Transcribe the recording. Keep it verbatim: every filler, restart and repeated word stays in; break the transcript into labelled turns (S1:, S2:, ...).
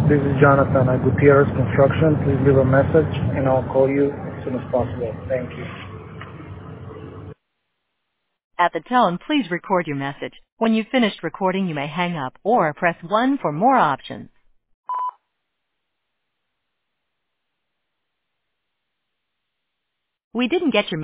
S1: This is Jonathan at Gutierrez Construction. Please leave a message and I'll call you as soon as possible. Thank you.
S2: At the tone, please record your message. When you've finished recording, you may hang up or press one for more options. We didn't get your